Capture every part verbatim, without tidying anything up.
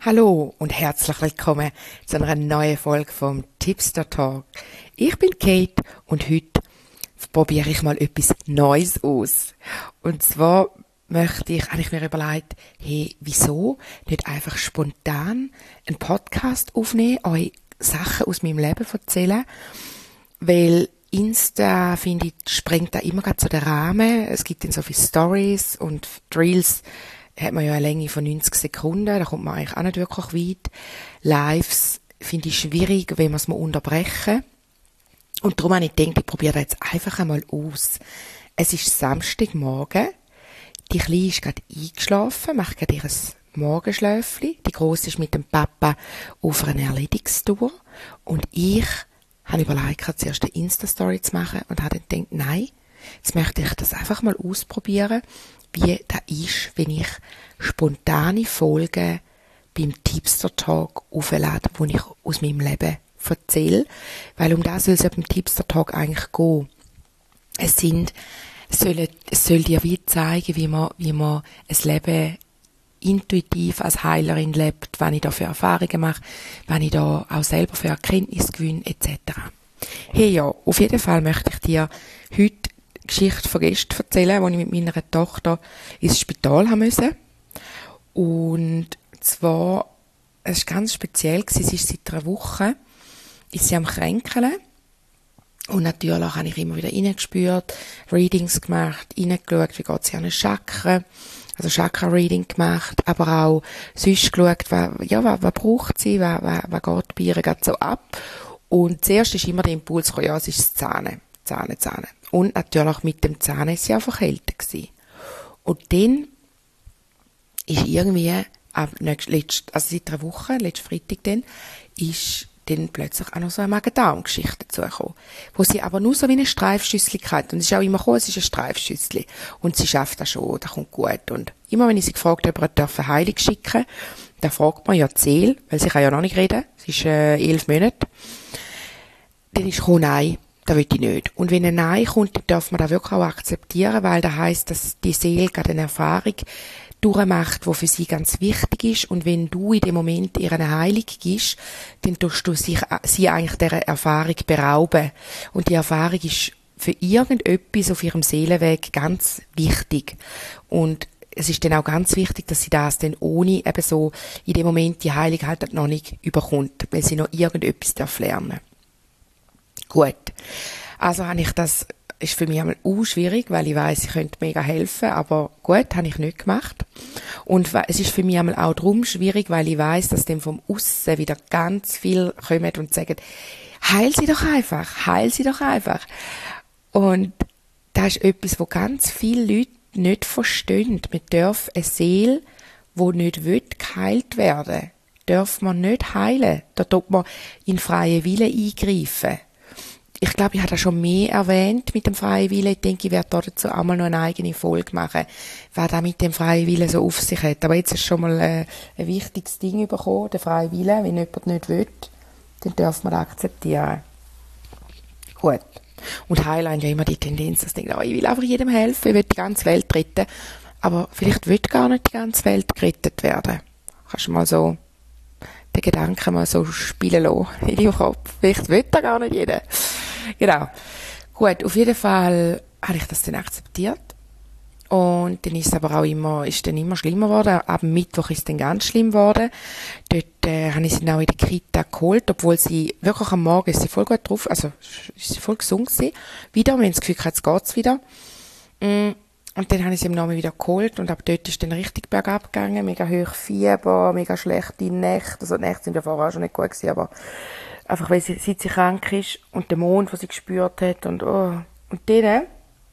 Hallo und herzlich willkommen zu einer neuen Folge vom Tipster Talk. Ich bin Kate und heute probiere ich mal etwas Neues aus. Und zwar möchte ich, habe ich mir überlegt, hey, wieso nicht einfach spontan einen Podcast aufnehmen, euch Sachen aus meinem Leben erzählen, weil Insta, finde ich, sprengt da immer gerade so den Rahmen. Es gibt dann so viele Stories und Reels hat man ja eine Länge von neunzig Sekunden, da kommt man eigentlich auch nicht wirklich weit. Lives finde ich schwierig, wenn man es mal unterbrechen. Und darum habe ich gedacht, ich probiere jetzt einfach einmal aus. Es ist Samstagmorgen, die Kleine ist gerade eingeschlafen, macht gerade ihr Morgenschläfchen. Die Grosse ist mit dem Papa auf einer Erledigungstour. Und ich habe überlegt, zuerst eine Insta-Story zu machen und habe dann gedacht, nein, jetzt möchte ich das einfach mal ausprobieren, wie das ist, wenn ich spontane Folgen beim Tipster Talk auflade, wo ich aus meinem Leben erzähle. Weil um das soll es ja beim Tipster Talk eigentlich gehen. Es sind, es soll, es soll dir wie zeigen, wie man, wie man ein Leben intuitiv als Heilerin lebt, was ich da für Erfahrungen mache, was ich da auch selber für Erkenntnis gewinne, et cetera. Hey ja, auf jeden Fall möchte ich dir heute Geschichte von gestern erzählen, wo ich mit meiner Tochter ins Spital haben musste. Und zwar, es war ganz speziell, sie ist seit einer Woche, ist sie am Kränkeln. Und natürlich habe ich immer wieder reingespürt, Readings gemacht, reingeschaut, wie geht sie an den Chakren, also Chakra-Reading gemacht, aber auch sonst geschaut, was, ja, was, was braucht sie, was, was, was geht bei ihr gerade so ab. Und zuerst ist immer der Impuls gekommen, ja, es ist das Zähne, Zähne, Zähne. Und natürlich mit dem Zahn ist sie auch verkältet gewesen. Und dann ist irgendwie, ab nächst, letzt, also seit einer Woche, letzten Freitag dann, ist dann plötzlich auch noch so eine Magen-Darm-Geschichte dazugekommen. Wo sie aber nur so wie eine Streifschüssel hat. Und es ist auch immer gekommen, es ist eine Streifschüssel. Und sie schafft das schon, das kommt gut. Und immer wenn ich sie gefragt habe, ob er eine Heilung schicken, dann fragt man ja die Seele, weil sie kann ja noch nicht reden, sie ist äh, elf Monate. Dann ist gekommen, nein, das will ich nicht. Und wenn ein Nein kommt, dann darf man das wirklich auch akzeptieren, weil das heisst, dass die Seele gerade eine Erfahrung durchmacht, die für sie ganz wichtig ist. Und wenn du in dem Moment ihr eine Heilung gibst, dann tust du sich, sie eigentlich dieser Erfahrung berauben. Und die Erfahrung ist für irgendetwas auf ihrem Seelenweg ganz wichtig. Und es ist dann auch ganz wichtig, dass sie das dann ohne eben so in dem Moment die Heilung halt noch nicht überkommt, weil sie noch irgendetwas darf lernen. Gut. Also habe ich das, ist für mich einmal auch schwierig, weil ich weiss, ich könnte mega helfen, aber gut, habe ich nicht gemacht. Und es ist für mich einmal auch darum schwierig, weil ich weiss, dass dann vom Aussen wieder ganz viel kommen und sagen, heil sie doch einfach, heil sie doch einfach. Und das ist etwas, wo ganz viele Leute nicht verstehen. Man darf eine Seele, die nicht will, geheilt werden, darf man nicht heilen. Da tut man in freie Wille eingreifen. Ich glaube, ich habe das schon mehr erwähnt mit dem freien Willen. Ich denke, ich werde dazu auch mal noch eine eigene Folge machen, was da mit dem freien Willen so auf sich hat. Aber jetzt ist schon mal äh, ein wichtiges Ding bekommen, der freie Wille. Wenn jemand nicht will, dann darf man das akzeptieren. Gut. Und Heiler haben ja immer die Tendenz, dass sie denken, oh, ich will einfach jedem helfen, ich will die ganze Welt retten. Aber vielleicht will gar nicht die ganze Welt gerettet werden. Kannst du mal so den Gedanken mal so spielen lassen in deinem Kopf. Vielleicht will da gar nicht jeder. Genau. Gut, auf jeden Fall habe ich das dann akzeptiert. Und dann ist es aber auch immer, ist dann immer schlimmer geworden. Ab Mittwoch ist es dann ganz schlimm geworden. Dort, äh, habe ich sie dann auch in der Kita geholt, obwohl sie wirklich am Morgen ist sie voll gut drauf, also, ist sie voll gesund gewesen. Wieder, wenn sie das Gefühl hat, jetzt geht's wieder. Und dann habe ich sie am Namen wieder geholt und ab dort ist dann richtig bergab gegangen. Mega hoch Fieber, mega schlechte Nächte. Also die Nächte sind ja vorher schon nicht gut gewesen, aber einfach, weil sie, seit sie krank ist und der Mond, den sie gespürt hat und, oh. Und dann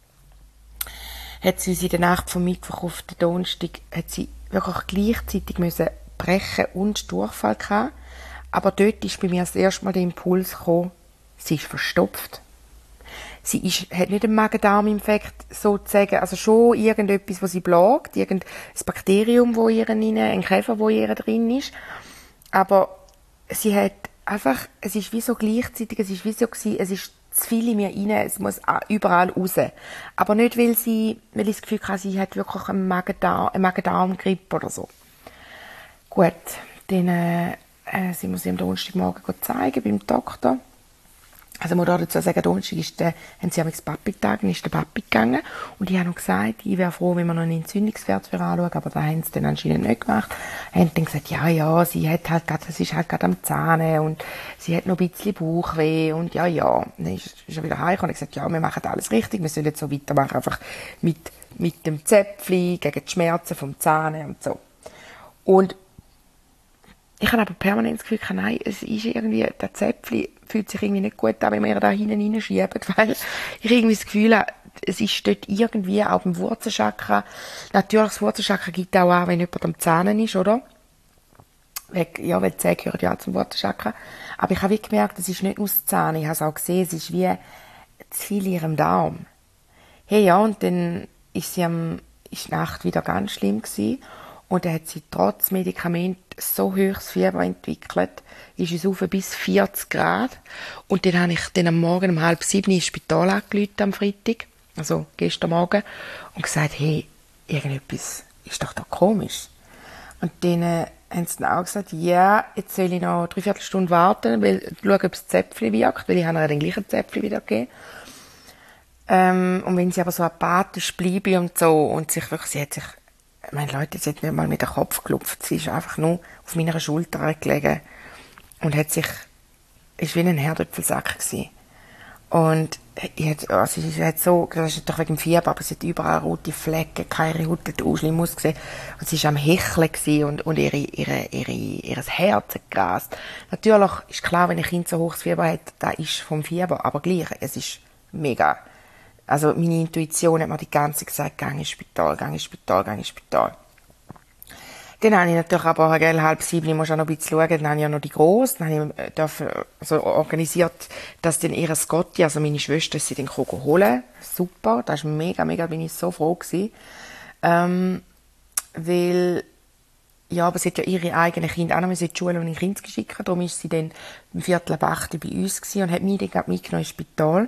hat sie uns in der Nacht vom Mittwoch auf den Donnerstag, hat sie wirklich gleichzeitig müssen brechen und Durchfall gehabt. Aber dort ist bei mir das erste Mal der Impuls gekommen, sie ist verstopft. Sie ist, hat nicht einen Magen-Darm-Infekt, sozusagen, also schon irgendetwas, was sie plagt, irgendein Bakterium, wo ihr drin, ein Käfer, wo ihr drin ist. Aber sie hat einfach, es ist wie so gleichzeitig, es ist wie so gewesen, es ist zu viel in mir rein, es muss überall raus. Aber nicht, weil sie, weil ich das Gefühl hatte, sie hat wirklich einen Magen-Darm, eine Magen-Darm-Grippe oder so. Gut, dann äh, sind wir sie am Donnerstagmorgen zeigen beim Doktor. Also man muss dazu sagen, Donnerstag ist der, haben sie am Papi-Tag, dann ist der Papi gegangen und ich habe noch gesagt, ich wäre froh, wenn wir noch einen Entzündungswert für anschauen, aber das haben sie dann anscheinend nicht gemacht. Haben dann gesagt, ja, ja, sie hat halt grad, das ist halt gerade am Zähne und sie hat noch ein bisschen Bauchweh und ja, ja. Dann ist, ist er wieder heimgekommen und gesagt, ja, wir machen alles richtig, wir sollen jetzt so weitermachen, einfach mit, mit dem Zäpfli gegen die Schmerzen vom Zähne und so. Und ich habe aber permanent das Gefühl, nein, es ist irgendwie, der Zäpfli fühlt sich irgendwie nicht gut an, wenn wir da hinten reinschieben, weil ich irgendwie das Gefühl habe, es ist dort irgendwie auch beim Wurzelchakra, natürlich das Wurzelchakra gibt auch an, wenn jemand am Zähnen ist, oder? Ja, weil die Zähne gehören ja auch zum Wurzelchakra. Aber ich habe wie gemerkt, es ist nicht nur das Zähne, ich habe es auch gesehen, es ist wie zu viel in ihrem Darm. Hey, ja, und dann ist sie am, ist die Nacht wieder ganz schlimm gewesen. Und dann hat sie trotz Medikament so hohes Fieber entwickelt, ist es auf bis vierzig Grad. Und dann habe ich dann am Morgen um halb sieben ins Spital angerufen am Freitag, also gestern Morgen, und gesagt, hey, irgendetwas ist doch da komisch. Und dann äh, haben sie dann auch gesagt, ja, jetzt soll ich noch dreiviertel Stunde warten, weil schauen, ob das Zäpfchen wirkt, weil ich habe ihr den gleichen Zäpfchen wieder gegeben. Ähm, und wenn sie aber so apathisch bleibe und so, und sich wirklich, sie hat sich, meine Leute, sie hat nicht mal mit dem Kopf geklopft, sie ist einfach nur auf meiner Schulter gelegen und hat sich, ist wie ein Herdöpfelsack gewesen. Und ich hat, also sie hat so, das ist doch wegen dem Fieber, aber sie hat überall rote Flecken, keine Haut, hat auch schlimm ausgesehen. Und sie war am Hecheln gewesen und, und ihre, ihre, ihre, ihr Herz hat gerast. Natürlich ist klar, wenn ein Kind so hohes Fieber hat, das ist vom Fieber, aber gleich, es ist mega. Also meine Intuition hat mir die ganze Zeit gesagt, geh ins Spital, geh ins Spital, geh ins Spital. Dann habe ich natürlich aber, gell, halb sieben, ich muss auch noch ein bisschen schauen, dann habe ich ja noch die Grosse, dann habe ich dafür, also organisiert, dass dann ihre Scotty, also meine Schwester, sie dann holen. Super, das ist mega, mega, bin ich so froh gewesen. Ähm, weil, ja, aber sie hat ja ihre eigenen Kinder auch noch in die Schule und in Kindes geschickt, darum ist sie dann im Viertel ab acht bei uns gewesen und hat mich dann gerade mitgenommen ins Spital.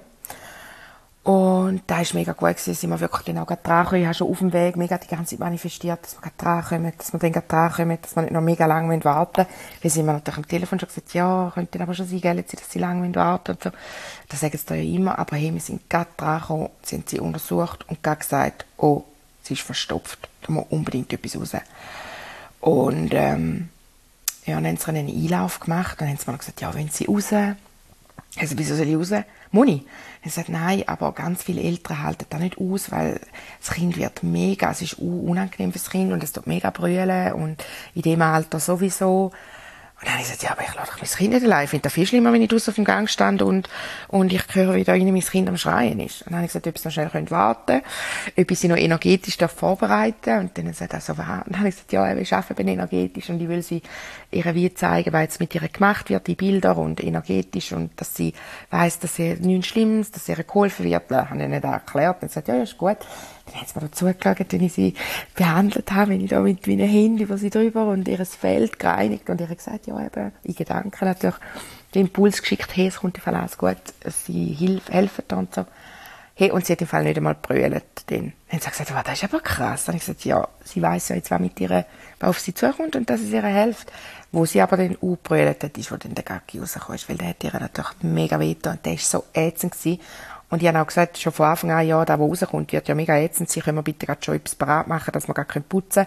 Und da war mega gut gewesen, sind wir wirklich dann auch gerade dran gekommen. Ich habe schon auf dem Weg mega die ganze Zeit manifestiert, dass wir gerade dran kommen, dass wir dann gerade dran kommen, dass wir nicht noch mega lange warten müssen. Dann sind wir natürlich am Telefon schon gesagt, ja, könnte aber schon sein, gell, dass sie lange warten und so. Das sagen sie da ja immer, aber hey, wir sind gerade dran gekommen, sie haben sie untersucht und gerade gesagt, oh, sie ist verstopft, da muss unbedingt etwas raus. Und, ähm, ja, dann haben sie einen Einlauf gemacht, dann haben sie mir gesagt, ja, wenn sie raus, also, wieso soll ich raus? Moni. Er sagt, nein, aber ganz viele Eltern halten das nicht aus, weil das Kind wird mega, es ist unangenehm für das Kind und es tut mega brüllen und in dem Alter sowieso. Und dann habe ich gesagt, ja, aber ich lasse doch mein Kind nicht allein. Ich finde das viel schlimmer, wenn ich draussen auf dem Gang stand und, und ich höre, wie da innen mein Kind am Schreien ist. Und dann habe ich gesagt, ob sie noch schnell warten können, ob ich sie noch energetisch vorbereiten darf. Und dann sagt er so, was? Und dann habe ich gesagt, ja, ich arbeite energetisch und ich will sie ihr wie zeigen, was jetzt mit ihr gemacht wird, die Bilder und energetisch und dass sie weiss, dass sie nichts Schlimmes, dass ihr geholfen wird. Das habe ich nicht erklärt. Und dann sagt ja, ja, ist gut. Dann hat sie mir dazu geschaut, wenn ich sie behandelt habe, wenn ich da mit meinen Händen über sie drüber und ihr Feld gereinigt und ich habe gesagt, ja, eben, in Gedanken natürlich, den Impuls geschickt, hey, es kommt im Fall alles gut, sie hilf, helfen und so. Hey, und sie hat im Fall nicht einmal gebrüllt. Dann haben sie gesagt, wow, das ist aber krass. Dann habe ich gesagt, ja, sie weiss ja jetzt, was mit ihr, was auf sie zukommt und dass es ihr hilft. Wo sie aber dann auch gebrüllt hat, ist, wo dann der Gacki rausgekommen ist, weil der hat ihr natürlich mega wehgetan und der war so ätzend gewesen. Und ich habe auch gesagt, schon von Anfang an, ja, da, wo rauskommt, wird ja mega ätzend sein, können wir bitte gerade schon etwas parat machen, dass wir gerade putzen können.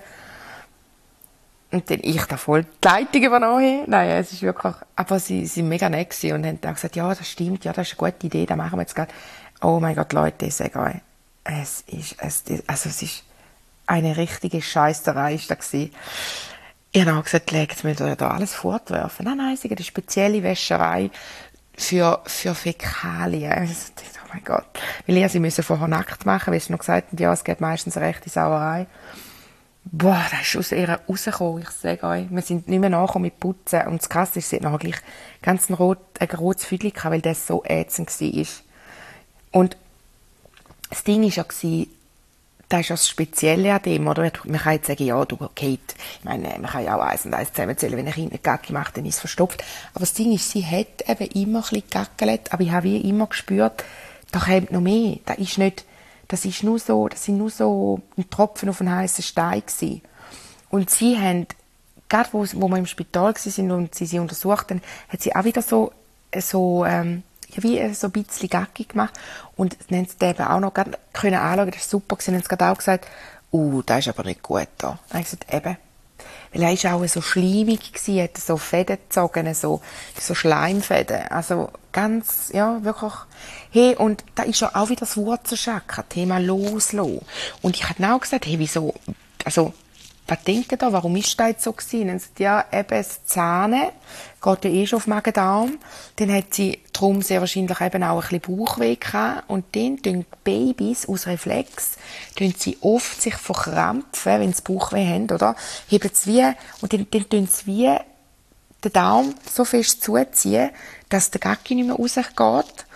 Und dann ich da voll die Leitung übernommen. Nein, es ist wirklich, aber sie, sie sind mega nett gewesen und haben dann gesagt, ja, das stimmt, ja, das ist eine gute Idee, das machen wir jetzt gerade. Oh mein Gott, Leute, ich sage euch, es ist, es, also es ist eine richtige Scheisserei ist das gewesen. Ich habe auch gesagt, legt mir da alles fortwerfen. Nein, nein, es ist eine spezielle Wäscherei für, für Fäkalien. Oh mein Gott. Weil ihr sie müssen vorher nackt machen, weil sie noch gesagt haben, ja, es gibt meistens eine rechte Sauerei. Boah, das ist aus ihr rausgekommen, ich sage euch. Wir sind nicht mehr nachgekommen mit Putzen. Und das Krasse ist, sie hat nachher gleich ganz ein, rot, ein rotes Füdli gehabt, weil das so ätzend war. Und das Ding war ja, das ist ja das Spezielle an dem, oder? Man kann jetzt sagen, ja, du, Kate, ich meine, man kann ja auch eins und eins zusammenzählen, wenn ein Kind eine Gacki macht, dann ist es verstopft. Aber das Ding ist, sie hat eben immer ein bisschen gegackelt, aber ich habe wie immer gespürt, da kommt noch mehr. Das ist nicht, das ist nur so, das sind nur so ein Tropfen auf einen heißen Stein gewesen. Und sie haben gerade wo, wo wir im Spital waren und sie sie untersucht haben, hat sie auch wieder so, so, ähm, ja, wie so ein bisschen Gacki gemacht. Und dann haben sie den eben auch noch gerade können anschauen, das war super gewesen. Und haben sie gerade auch gesagt, uh, das ist aber nicht gut da. Dann habe ich gesagt, eben. Weil er war auch so schleimig gewesen, hat so Fäden gezogen, so, so Schleimfäden. Also ganz, ja, wirklich. Hey, und da ist ja auch wieder das Wurzelchakra, Thema loslassen. Und ich habe dann auch gesagt, hey, wieso, also, was denkt ihr da, warum ist das jetzt so gewesen? Dann sagt ja, eben das Zähne geht ja eh schon auf Magen-Darm. Dann hat sie darum sehr wahrscheinlich eben auch ein bisschen Bauchweh gehabt. Und dann tun die Babys aus Reflex, tun sie oft sich verkrampfen, wenn sie Bauchweh haben, oder? Heben sie wie, und dann, dann tun sie wie den Darm so fest zuziehen, dass der Gacki nicht mehr rausgeht.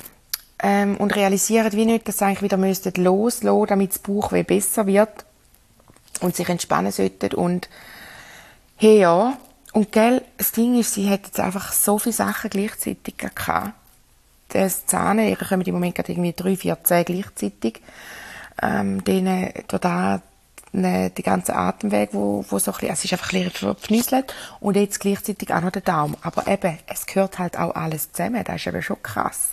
Ähm, und realisieren wie nicht, dass sie eigentlich wieder loslassen müssten, damit das Bauchweh besser wird. Und sich entspannen sollten. Und hey, ja. Und gell, das Ding ist, sie hat jetzt einfach so viele Sachen gleichzeitig gehabt. Das Zähne, ihr kommt im Moment gerade irgendwie drei, vier Zähne gleichzeitig. Ähm, denen, da, ne, die ganze Atemweg, wo, wo so ein bisschen, es ist einfach ein bisschen verpnüsselt. Und jetzt gleichzeitig auch noch der Darm. Aber eben, es gehört halt auch alles zusammen. Das ist eben schon krass.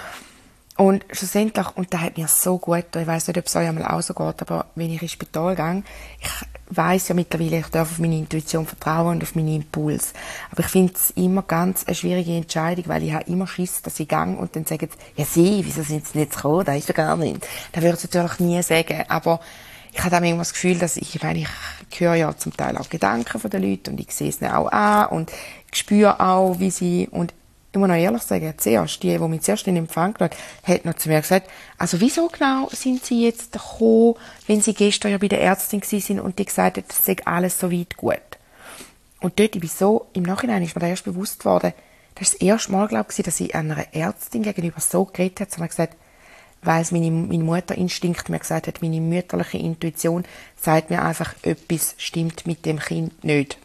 Und schlussendlich, und das hat mir so gut getan, ich weiss nicht, ob es euch einmal auch so geht, aber wenn ich ins Spital gehe, ich weiss ja mittlerweile, ich darf auf meine Intuition vertrauen und auf meine Impulse. Aber ich finde es immer ganz eine schwierige Entscheidung, weil ich habe immer Schiss, dass ich gehe und dann sagen sie, ja sie, wieso sind sie nicht gekommen, das ist ja gar nicht. Das würde ich natürlich nie sagen, aber ich habe dann immer das Gefühl, dass ich, ich meine, ich höre ja zum Teil auch Gedanken von den Leuten und ich sehe es dann auch an und ich spüre auch, wie sie, und ich muss noch ehrlich sagen, zuerst, die, die mich zuerst in Empfang genommen hat, hat noch zu mir gesagt, also wieso genau sind Sie jetzt gekommen, wenn Sie gestern ja bei der Ärztin waren und die gesagt hat, es sei alles so weit gut. Und dort, ich bin so, im Nachhinein ist mir da erst bewusst geworden, das ist das erste Mal, glaube ich, dass ich einer Ärztin gegenüber so geredet habe, sondern gesagt, weil es meine, mein Mutterinstinkt mir gesagt hat, meine mütterliche Intuition sagt mir einfach, etwas stimmt mit dem Kind nicht.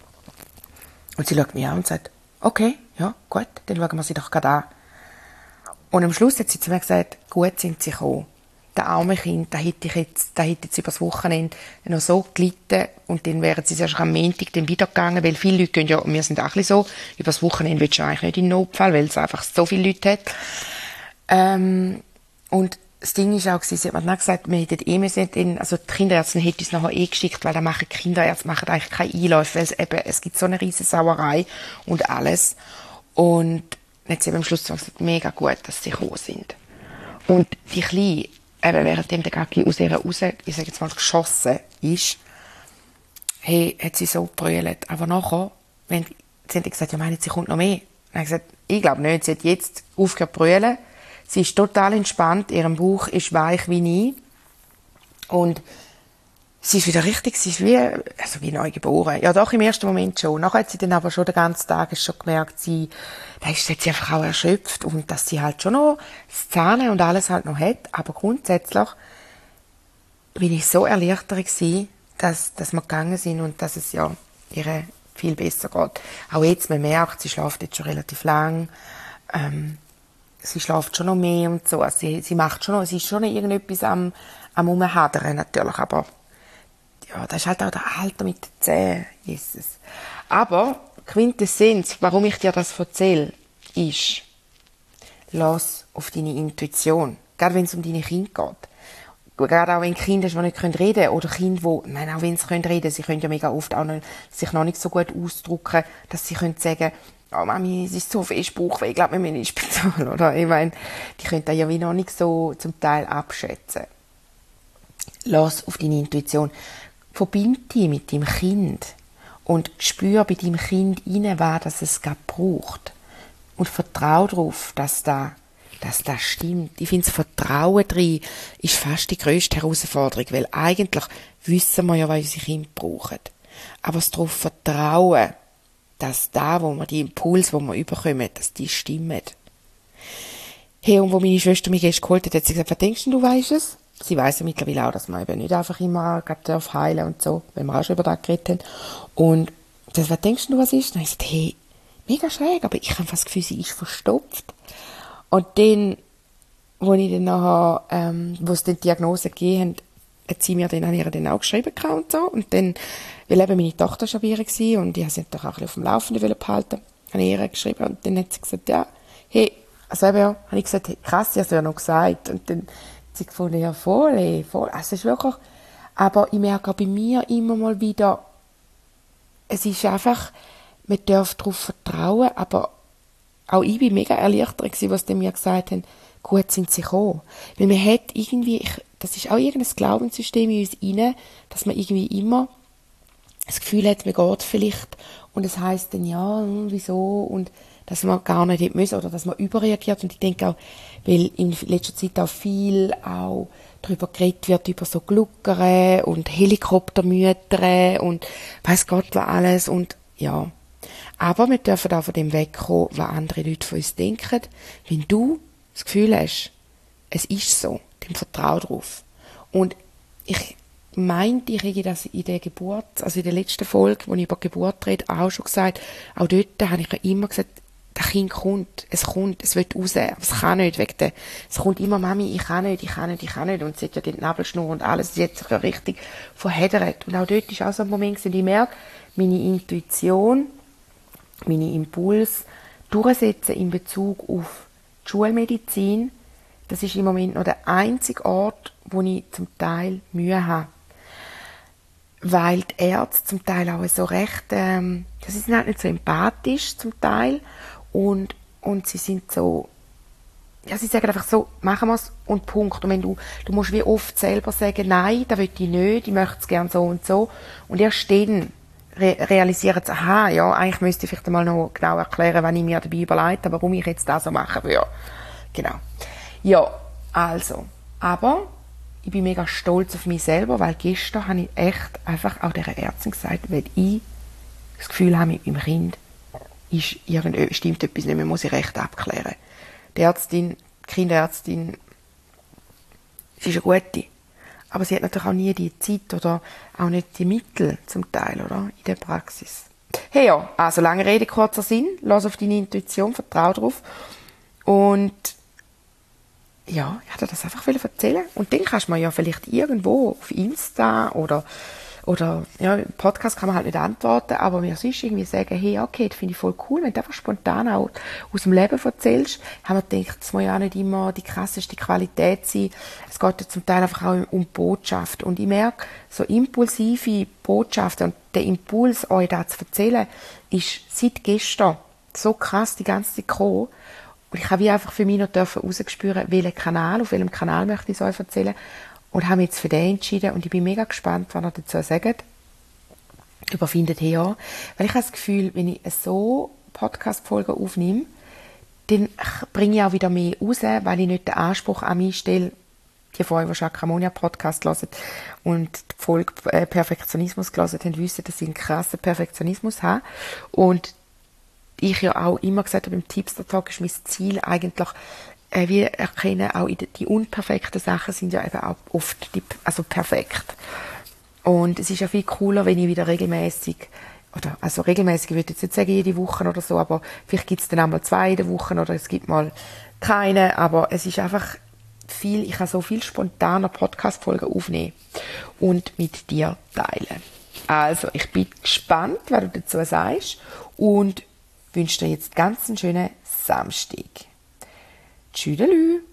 Und sie schaut mich an und sagt, okay, ja, gut, dann schauen wir sie doch gerade an. Und am Schluss hat sie zu mir gesagt, gut sind sie gekommen. Der arme Kind, da hätte ich jetzt, da hätte jetzt übers Wochenende noch so gelitten und dann wären sie erst am Montag dann wieder gegangen, weil viele Leute gehen ja, und wir sind auch ein bisschen so, übers Wochenende willst du eigentlich nicht in Notfall, weil es einfach so viele Leute hat. Ähm, und das Ding ist auch, sie hat mir dann gesagt, wir hätten eh müssen, also die Kinderärztin hätte uns nachher eh geschickt, weil da machen die Kinderärzte machen eigentlich keine Einläufe, weil es eben, es gibt so eine riesen Sauerei und alles. Und dann hat sie eben am Schluss gesagt, mega gut, dass sie gekommen sind. Und die Kleine, eben währenddem der Gacki aus ihr raus, ich sage jetzt mal, geschossen ist, hey, hat sie so gebrüllt. Aber nachher, wenn, sie hat gesagt, ja, meinen, sie kommt noch mehr. Dann habe ich gesagt, ich glaube nicht, sie hat jetzt aufgehört zu brüllen. Sie ist total entspannt, ihr Bauch ist weich wie nie. Und sie ist wieder richtig, sie ist wie, also wie neu geboren. Ja, doch, im ersten Moment schon. Nachher hat sie dann aber schon den ganzen Tag schon gemerkt, sie, da ist sie einfach auch erschöpft und dass sie halt schon noch das Zähne und alles halt noch hat. Aber grundsätzlich bin ich so erleichtert gewesen, dass, dass wir gegangen sind und dass es ja ihr viel besser geht. Auch jetzt, man merkt, sie schläft jetzt schon relativ lang. Ähm, sie schläft schon noch mehr und so. Also sie, sie macht schon noch, sie ist schon noch irgendetwas am, am Umhadern natürlich, aber ja, das ist halt auch der Alter mit den Zähnen, Jesus. Aber Quintessenz, warum ich dir das erzähle, ist, lass auf deine Intuition. Gerade wenn es um deine Kinder geht. Gerade auch wenn Kinder die nicht reden können oder Kinder, die, nein, auch wenn sie reden können, sie können ja mega oft auch noch, sich noch nicht so gut ausdrücken, dass sie können sagen, oh Mami, es ist so viel Bauchweh, ich glaube, wir müssen ins Spital, oder? Ich meine, die können das ja wie noch nicht so zum Teil abschätzen. Lass auf deine Intuition. Verbind dich mit deinem Kind und spür bei deinem Kind rein, was es gerade braucht. Und vertrau darauf, dass das, dass das stimmt. Ich finde, das Vertrauen drin ist fast die grösste Herausforderung, weil eigentlich wissen wir ja, was unsere Kinder brauchen. Aber das darauf vertrauen, dass da, wo wir die Impulse, die wir überkommen, dass die stimmen. Hey, und wo meine Schwester mich gestern geholt hat, hat sie gesagt, was denkst du, du weisst es? Sie weiss ja mittlerweile auch, dass man eben nicht einfach immer gerade heilen und so, wenn wir auch schon über das geredet haben. Und das, was denkst du, was ist? Und dann habe ich gesagt, hey, mega schräg, aber ich habe fast das Gefühl, sie ist verstopft. Und dann, wo ich dann nachher, ähm, wo es dann die Diagnose gegeben hat sie mir dann, habe ich ihr dann auch geschrieben und so. Und dann, weil eben meine Tochter schon bei ihr war und ich wollte sie natürlich auch ein bisschen auf dem Laufenden behalten, habe ich ihr geschrieben und dann hat sie gesagt, ja, hey, also eben, ja, habe ich gesagt, hey, krass, ich habe es ja noch gesagt. Und dann hat sie gefunden, ja, voll, ey, voll. Also es ist wirklich, aber ich merke auch bei mir immer mal wieder, es ist einfach, man darf darauf vertrauen, aber auch ich war mega erleichtert gewesen, was die mir gesagt haben, gut sind sie gekommen. Weil man hat irgendwie, ich, das ist auch irgendein Glaubenssystem in uns rein, dass man irgendwie immer das Gefühl hat, man geht vielleicht und es heisst dann, ja, hm, wieso, und dass man gar nicht hätte müssen oder dass man überreagiert. Und ich denke auch, weil in letzter Zeit auch viel auch darüber geredet wird, über so Gluckere und Helikoptermütter und weiss Gott was alles und ja. Aber wir dürfen auch von dem wegkommen, was andere Leute von uns denken. Wenn du das Gefühl hast, es ist so, dann vertrau drauf. Und ich meinte, ich hätte das in der Geburt, also in der letzten Folge, wo ich über Geburt rede, auch schon gesagt, auch dort habe ich ja immer gesagt, das Kind kommt, es kommt, es wird raus, aber es kann nicht, wegen der, es kommt immer, Mami, ich kann nicht, ich kann nicht, ich kann nicht, und sie hat ja die Nabelschnur und alles, sie hat sich ja richtig verheddert. Und auch dort ist auch so ein Moment gewesen, ich merke, meine Intuition, meine Impulse durchsetzen in Bezug auf die Schulmedizin, das ist im Moment noch der einzige Ort, wo ich zum Teil Mühe habe. Weil die Ärzte zum Teil auch so recht, ähm, sie sind halt nicht so empathisch zum Teil und, und sie sind so, ja, sie sagen einfach so, machen wir es und Punkt. Und wenn du, du musst wie oft selber sagen, nein, das will ich nicht, ich möchte es gerne so und so. Und erst dann re- realisieren sie, aha, ja, eigentlich müsste ich vielleicht mal noch genau erklären, wenn ich mir dabei überlege, warum ich jetzt das so machen würde. Genau. Ja, also, aber ich bin mega stolz auf mich selber, weil gestern habe ich echt einfach auch dieser Ärztin gesagt, weil ich das Gefühl habe, mit meinem Kind ist irgend, stimmt etwas nicht mehr, muss ich recht abklären. Die Ärztin, die Kinderärztin, sie ist eine gute, aber sie hat natürlich auch nie die Zeit oder auch nicht die Mittel zum Teil, oder, in der Praxis. Hey ja, also lange Rede, kurzer Sinn, lass auf deine Intuition, vertrau drauf und ja, ich wollte das einfach erzählen. Und dann kannst du mir ja vielleicht irgendwo auf Insta oder, oder ja, im Podcast kann man halt nicht antworten, aber mir sonst irgendwie sagen, hey, okay, das finde ich voll cool, wenn du einfach spontan auch aus dem Leben erzählst. Haben wir gedacht, es muss ja auch nicht immer die krasseste Qualität sein. Es geht ja zum Teil einfach auch um Botschaft. Und ich merke, so impulsive Botschaften und der Impuls, euch da zu erzählen, ist seit gestern so krass die ganze Zeit gekommen. Und ich habe wie einfach für mich noch herausgespüren, welchen Kanal, auf welchem Kanal möchte ich es euch erzählen. Und habe mich jetzt für den entschieden. Und ich bin mega gespannt, was ihr dazu sagt. Überfindet her. Weil ich habe das Gefühl, wenn ich so Podcast-Folgen aufnehme, dann bringe ich auch wieder mehr raus, weil ich nicht den Anspruch an mich stelle, die von euch, die Chakramonia-Podcast hören und die Folge äh, Perfektionismus gelesen haben, wissen, dass ich einen krassen Perfektionismus habe. Und ich ja auch immer gesagt habe, im Tipster-Talk ist mein Ziel eigentlich, äh, wir erkennen auch, die, die unperfekten Sachen sind ja eben auch oft die, also perfekt. Und es ist ja viel cooler, wenn ich wieder regelmäßig oder also regelmäßig, ich würde jetzt nicht sagen jede Woche oder so, aber vielleicht gibt es dann einmal zwei in der Woche oder es gibt mal keine, aber es ist einfach viel, ich kann so viel spontaner Podcast-Folgen aufnehmen und mit dir teilen. Also, ich bin gespannt, was du dazu sagst und wünsche dir jetzt ganz einen schönen Samstag. Tschüdelü!